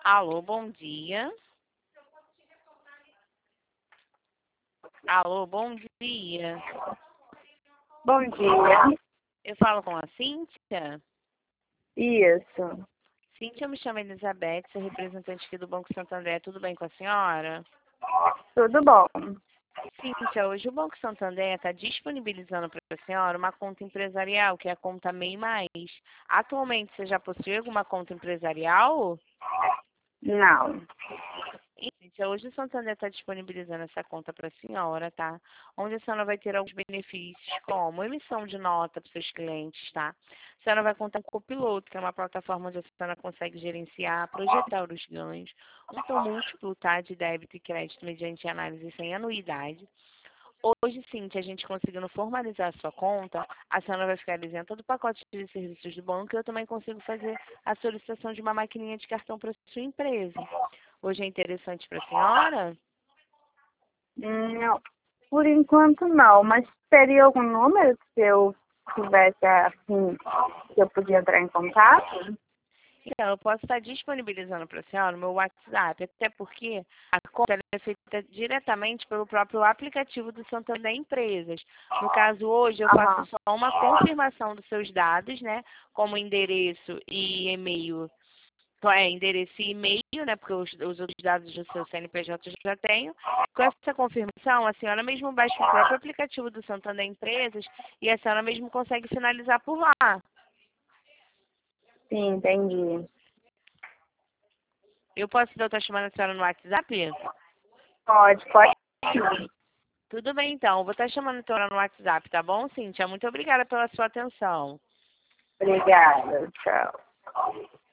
Alô, bom dia. Alô, bom dia. Bom dia. Eu falo com a Cíntia. Isso. Cíntia, eu me chamo Elizabeth, sou representante aqui do Banco Santander. Tudo bem com a senhora? Tudo bom. Cíntia, hoje o Banco Santander está disponibilizando para a senhora uma conta empresarial, que é a conta MEI Mais. Atualmente, você já possui alguma conta empresarial? Não. Cíntia, hoje o Santander está disponibilizando essa conta para a senhora, tá? Onde a senhora vai ter alguns benefícios, como emissão de nota para os seus clientes, tá? A senhora vai contar com o Copiloto, que é uma plataforma onde a senhora consegue gerenciar, projetar os ganhos, um tom múltiplo, tá? De débito e crédito mediante análise sem anuidade. Hoje, Cíntia, a gente conseguindo formalizar a sua conta, a senhora vai ficar isenta do pacote de serviços do banco e eu também consigo fazer a solicitação de uma maquininha de cartão para sua empresa. Hoje é interessante para a senhora? Não. Por enquanto não, mas teria algum número se eu tivesse assim, que eu podia entrar em contato? Então, eu posso estar disponibilizando para a senhora o meu WhatsApp, até porque a conta ela é feita diretamente pelo próprio aplicativo do Santander Empresas. No caso, hoje eu faço Aham. só uma confirmação dos seus dados, né? Como endereço e e-mail. Endereço e e-mail, né? Porque os outros dados do seu CNPJ eu já tenho. Com essa confirmação, a senhora mesmo baixa o próprio aplicativo do Santander Empresas e a senhora mesmo consegue finalizar por lá. Sim, entendi. Eu posso estar chamando a senhora no WhatsApp? Pode sim. Tudo bem, então. Eu vou estar chamando a senhora no WhatsApp, tá bom, Cíntia? Muito obrigada pela sua atenção. Obrigada. Tchau.